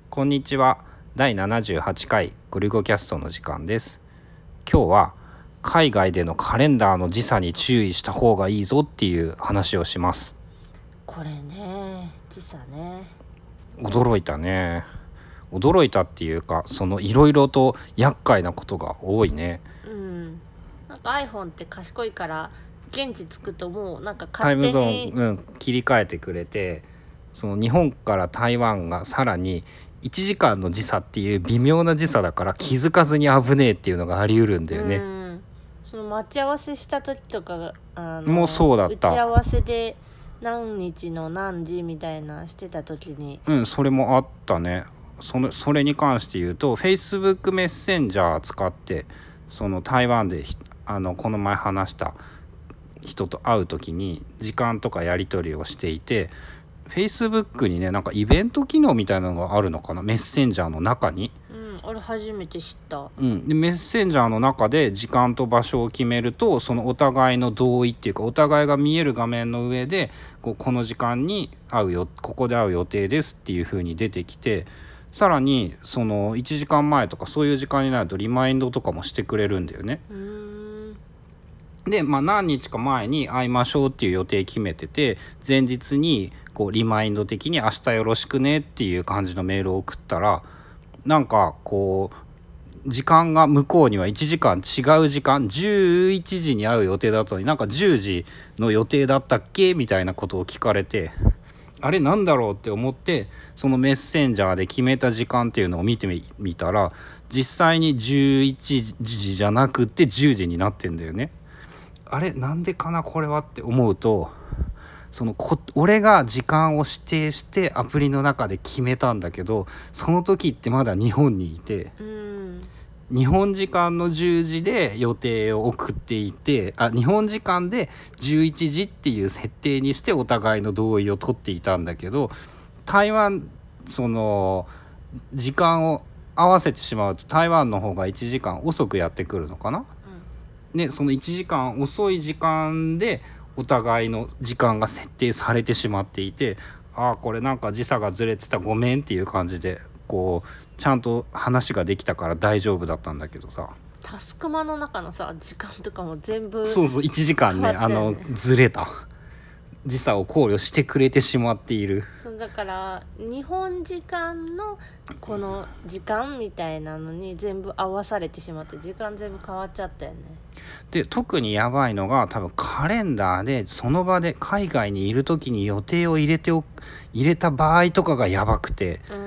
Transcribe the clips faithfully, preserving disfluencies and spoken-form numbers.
こんにちは。だいななじゅうはちかいゴリゴキャストの時間です。今日は海外でのカレンダーの時差に注意した方がいいぞっていう話をします。 これね、時差ね。 驚いたね。驚いたっていうか、そのいろいろと厄介なことが多いね。 うん。なんか iPhone って賢いから現地着くともうなんかタイムゾ勝手にーン、うん、切り替えてくれて、その日本から台湾がさらにいちじかんの時差っていう微妙な時差だから気づかずに危ねえっていうのがありうるんだよね。 うん。その待ち合わせした時とかあのもうそうだった。 打ち合わせで何日の何時みたいなしてた時に、 うん、それもあったね。そのそれに関して言うと Facebook メッセンジャー使ってその台湾であのこの前話した人と会う時に時間とかやり取りをしていて、 Facebook にねなんかイベント機能みたいなのがあるのかな、メッセンジャーの中に。 うん、俺初めて知った。 うん、でメッセンジャーの中で時間と場所を決めると、そのお互いの同意っていうかお互いが見える画面の上でこうこの時間に会うよ、ここで会う予定ですっていう風に出てきて、さらにそのいちじかんまえとかそういう時間になるとリマインドとかもしてくれるんだよね。 うーん。 で、まあ、何日か前に会いましょうっていう予定決めてて、前日にこうリマインド的に明日よろしくねっていう感じのメールを送ったら、なんかこう時間が向こうにはいちじかん違う時間、じゅういちじに会う予定だったのになんかじゅうじの予定だったっけみたいなことを聞かれて、あれなんだろうって思って、そのメッセンジャーで決めた時間っていうのを見てみたら、実際にじゅういちじじゃなくてじゅうじになってんだよね。あれなんでかなこれはって思うと、そのこ俺が時間を指定してアプリの中で決めたんだけど、その時ってまだ日本にいて、 うん。 日本時間のじゅうじで予定を送っていて、あ日本時間でじゅういちじっていう設定にしてお互いの同意を取っていたんだけど、台湾その時間を合わせてしまうと台湾の方がいちじかん遅くやってくるのかな。でそのいちじかん遅い時間でお互いの時間が設定されてしまっていて、ああこれなんか時差がずれてたごめんっていう感じでこうちゃんと話ができたから大丈夫だったんだけどさ。 タスクマの中のさ時間とかも全部そうそういちじかんね、あのずれた時差を考慮してくれてしまっている。 そうだから日本時間のこの時間みたいなのに全部合わされてしまって時間全部変わっちゃったよね。 で特にやばいのが多分カレンダーでその場で海外にいる時に予定を入れてお入れた場合とかがやばくて、 うん。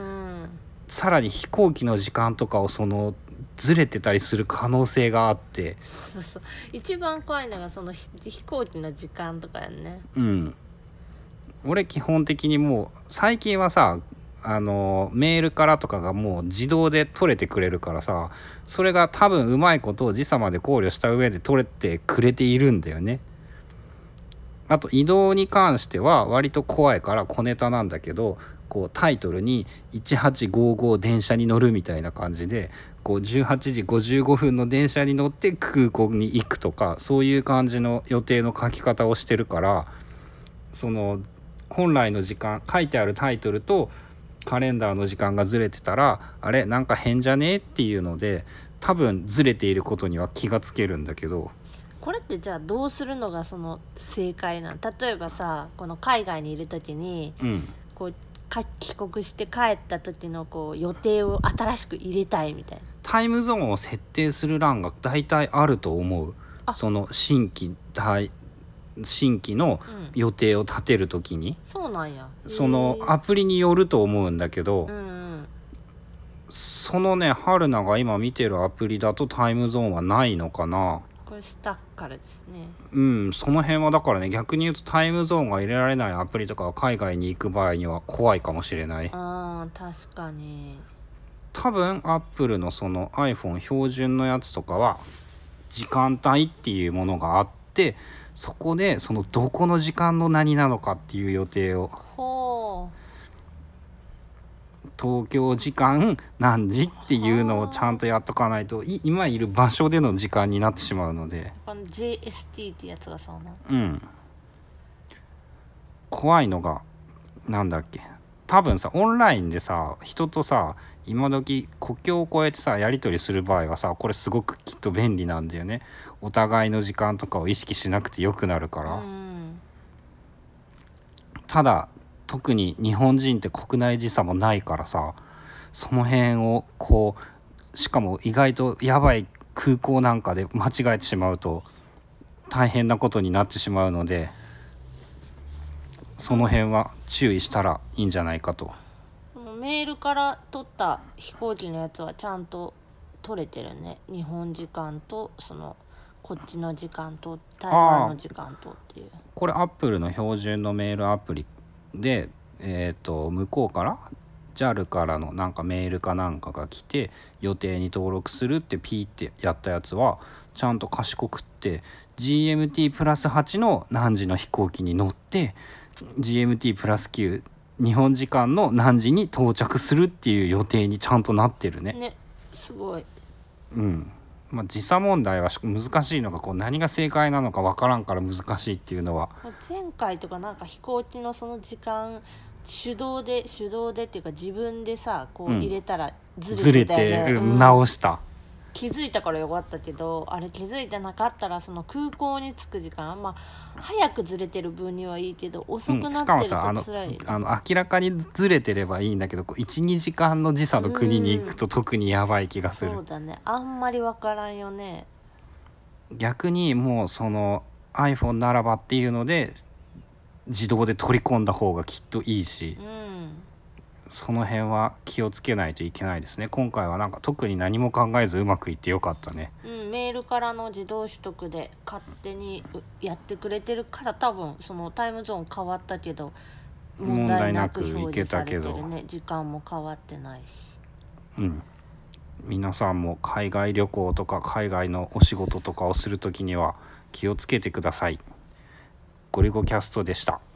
さらに飛行機の時間とかをそのずれてたりする可能性があって、 そうそう、一番怖いのがその飛行機の時間とかやんね。 うん俺基本的にもう最近はさあのメールからとかがもう自動で取れてくれるからさ、それが多分うまいことを時差まで考慮した上で取れてくれているんだよね。あと移動に関しては割と怖いから小ネタなんだけど、こうタイトルにいちはちごご電車に乗るみたいな感じで、こうじゅうはちじごじゅうごふんの電車に乗って空港に行くとか、そういう感じの予定の書き方をしてるから、その本来の時間書いてあるタイトルとカレンダーの時間がずれてたら、あれなんか変じゃねえっていうので多分ずれていることには気がつけるんだけど、 これってじゃあどうするのがその正解なの？例えばさ、この海外にいる時に、 うん、 こう帰国して帰った時のこう予定を新しく入れたいみたいな。 タイムゾーンを設定する欄が大体あると思う。その新規大新規の予定を立てるときに、 うん、そうなんや。 そのアプリによると思うんだけど、 うんうん、 そのね春菜が今見てるアプリだとタイムゾーンはないのかな。 これスタッからですね。 うんその辺はだからね、逆に言うとタイムゾーンが入れられないアプリとかは海外に行く場合には怖いかもしれない。 あー確かに。 多分アップルのその iPhone 標準のやつとかは時間帯っていうものがあって、そこでそのどこの時間の何なのかっていう予定を、 ほ東京時間何時っていうのをちゃんとやっとかないとい今いる場所での時間になってしまうので、 う、あの ジェイエスティー ってやつがそうな。 うん怖いのがなんだっけ、 多分さオンラインでさ人とさ今時国境を越えてさやり取りする場合はさこれすごくきっと便利なんだよね。お互いの時間とかを意識しなくてよくなるかうら。 んただ特に日本人って国内時差もないからさその辺をこうしかも意外とやばい空港なんかで間違えてしまうと大変なことになってしまうのでその辺は注意したらいいんじゃないかと。 メールから取った飛行機のやつはちゃんと取れてるね。日本時間とそのこっちの時間と台湾の時間とっていう。 これアップルの標準のメールアプリで、えー、と向こうから ジャル からのなんかメールかなんかが来て予定に登録するってピーってやったやつはちゃんと賢くって ジーエムティー プラスはちの何時の飛行機に乗って ジーエムティー プラスきゅう日本時間の何時に到着するっていう予定にちゃんとなってるね。 ね、すごい。 うんまあ、時差問題は難しいのがこう何が正解なのか分からんから難しいっていうのは前回とかなんか飛行機のその時間手動で手動でっていうか自分でさこう入れたらずずれれてたよね、 てうん直した、 気づいたからよかったけどあれ気づいてなかったらその空港に着く時間まあ早くずれてる分にはいいけど遅うん、 くなしかもってるさあのと辛い、 あの明らかにずれてればいいんだけどいちにじかんの時差の国に行くと特にやばい気がする。 そうだね、あんまりわからんよね。 逆にもうその iPhone ならばっていうので自動で取り込んだ方がきっといいし、 うんその辺は気をつけないといけないですね。今回はなんか特に何も考えずうまくいってよかったね。 うん、メールからの自動取得で勝手にやってくれてるから多分そのタイムゾーン変わったけど問題なく表示されてる問題なくいけたけね。時間も変わってないし。 うん皆さんも海外旅行とか海外のお仕事とかをするときには気をつけてください。ゴリゴキャストでした。